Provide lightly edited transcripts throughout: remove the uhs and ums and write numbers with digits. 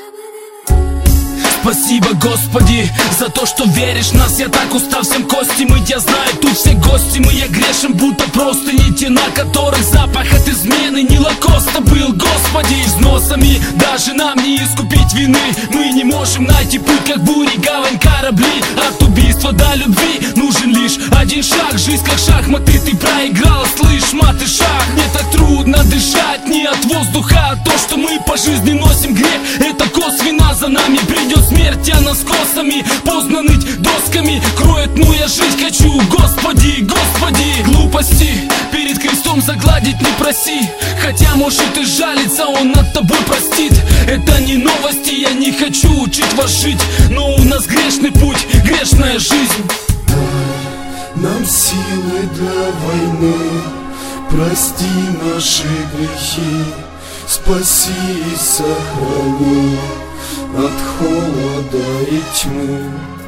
Спасибо, Господи, за то, что веришь в нас. Я так устал всем кости мыть. Я знаю, тут все гости мы. Я грешен, будто просто не те, на которых запах от измены не лакоста был. Господи, взносами даже нам не искупить вины. Мы не можем найти путь, как бури, гавань, корабли. От убийства до любви нужен лишь один шаг. Жизнь как шахматы, ты проиграл, слышь, мат и шах. Мне так трудно дышать не от воздуха, а то, что мы по жизни носим грех. Это косвенно за нами придет смерть, а нас косами поздно ныть досками кроет, ну я жить хочу. Господи, Господи, глупости перед крестом загладить не проси. Хотя может и жалится, он над тобой простит. Это не новости, я не хочу учить вас жить, но у нас грешный путь, грешная жизнь. Дай нам силы для войны, прости наши грехи, спаси и сохрани от холода и тьмы.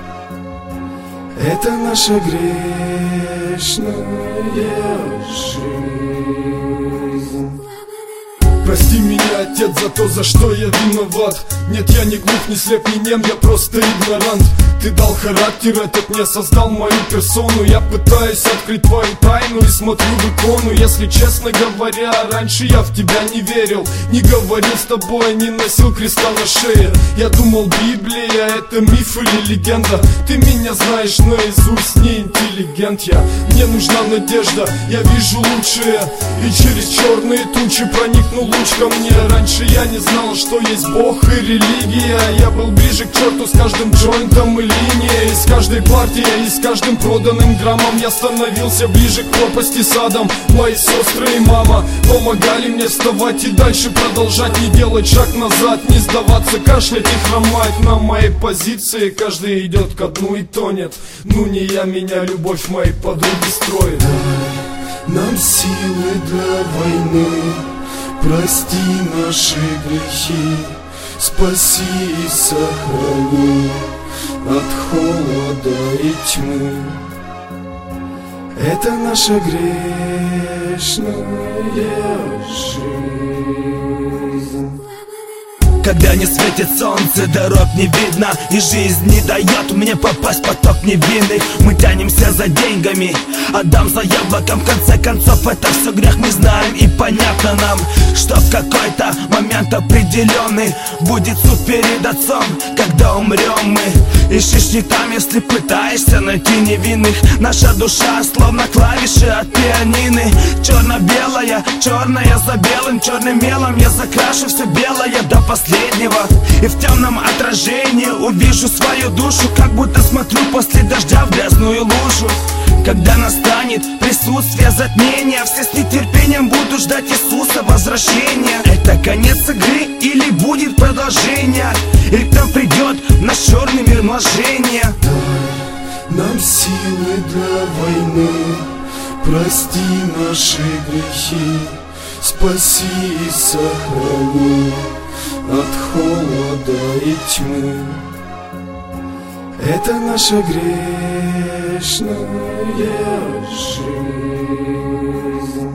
Это наша грешная жизнь. Прости меня, Отец, за то, за что я виноват. Нет, я не глух, не слеп, не нем, я просто игнорант. Ты дал характер этот, мне создал мою персону. Я пытаюсь открыть твою тайну и смотрю в икону. Если честно говоря, раньше я в тебя не верил, не говорил с тобой, не носил креста на шее. Я думал, Библия это миф или легенда. Ты меня знаешь наизусть, не интеллигент я. Мне нужна надежда, я вижу лучшее, и через черные тучи проникнул луч ко мне. Раньше я не знал, что есть Бог и религия. Я был ближе к черту с каждым джойнтом и линией, с каждой партией и с каждым проданным граммом. Я становился ближе к пропасти с адом. Мои сестры и мама помогали мне вставать и дальше продолжать, не делать шаг назад, не сдаваться, кашлять и хромать. На моей позиции каждый идет ко дну и тонет. Ну не я, меня любовь моей подруги строит. Дай нам силы для войны, прости наши грехи, спаси и сохрани от холода и тьмы. Это наша грешная жизнь. Когда не светит солнце, дорог не видно, и жизнь не дает мне попасть в поток невинных. Мы тянемся за деньгами, отдам за яблоком. В конце концов это все грех, мы знаем, и понятно нам, что в какой-то момент определенный будет суд перед отцом, когда умрем мы. Ищешь не там, если пытаешься найти невинных. Наша душа словно клавиши от пианины. Черно-белая, черная за белым, черным мелом я закрашу все белое до последнего. И в темном отражении увижу свою душу, как будто смотрю после дождя в грязную лужу. Когда настанет присутствие затмения, все с нетерпением будут ждать Иисуса возвращения. Это конец игры или будет продолжение, или к нам придет наш черный мир мложения. Дай нам силы для войны, прости наши грехи, спаси и сохрани от холода и тьмы. Это наша грешная жизнь.